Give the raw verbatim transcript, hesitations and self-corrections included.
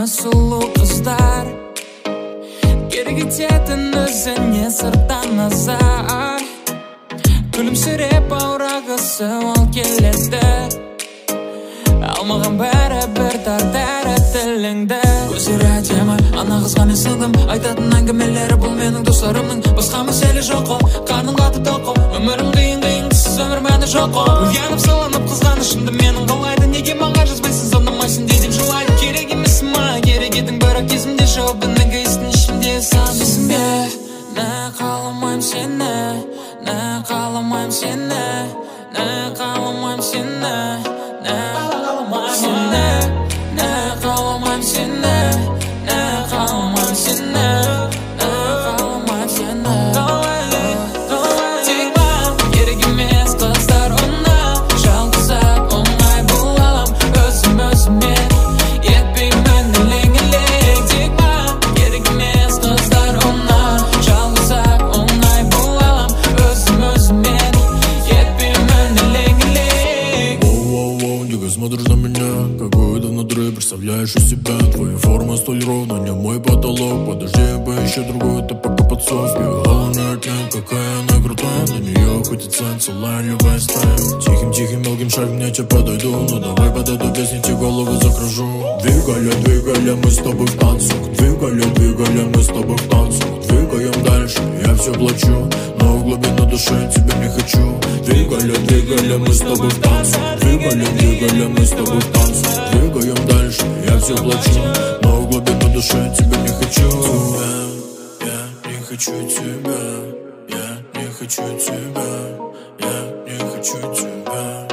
сұлу қыздар, керек ететін өзіне сырттан назар. Күлімсіреп аурағысы ол келеді, алмаған бәрі бір тартары тіліңді. Көздері әдемі, ана қызға мен сыңдым, айтатын әңгімелері бұл менің достарымның. Басқа мәселе жоқ қой, қарның қатып тоқ қой, өмірім қиын қиын қысыз, өмір мәні жоқ қой. Оянып салынып қызғанышымды менің қалайды, неге маған жазбайсың, звондамайсың дейдім жылайды. Керек емессің маған, керек едің, бірақ кезімде жоқ, неге естің ішімде сан. Дейсің бе, не қаламайым сені, не қаламайым сені, не қаламайым сені, не қаламайым сені, не қаламайым сені, не қаламайым сені, не қаламайым сені. Тек маған керек емес қыздар, оны жалғызап оңай болалам, өзім өзіме етпеймін елең-елең. Тек маған керек емес қыздар, оны жалғызап оңай болалам, өзім өзіме етпеймін елең-елең. Воу-воу-воу, нега смотришь на меня, какой-то внутри представляешь из себя. Твоя форма столь ровна, не мой потолок. Подожди, я поищу другую, это пока подсос. Головная тень, какая она крутая, на нее хочется целая любая стая. Тихим-тихим мелким шагом я тебе подойду, ну давай под эту песню тебе голову закружу. Двигали, двигали мы с тобой в танцах, двигали, двигали мы с тобой в танцах. Двигаем дальше, я все плачу, но в глубину души тебя не хочу. Двигали, двигали мы с тобой в танцах, двигали, двигали мы с тобой в танцах. Двигаем дальше, я все плачу, но в глубину души тебя не хочу. Тебя, я не хочу тебя, я не хочу тебя, я не хочу тебя.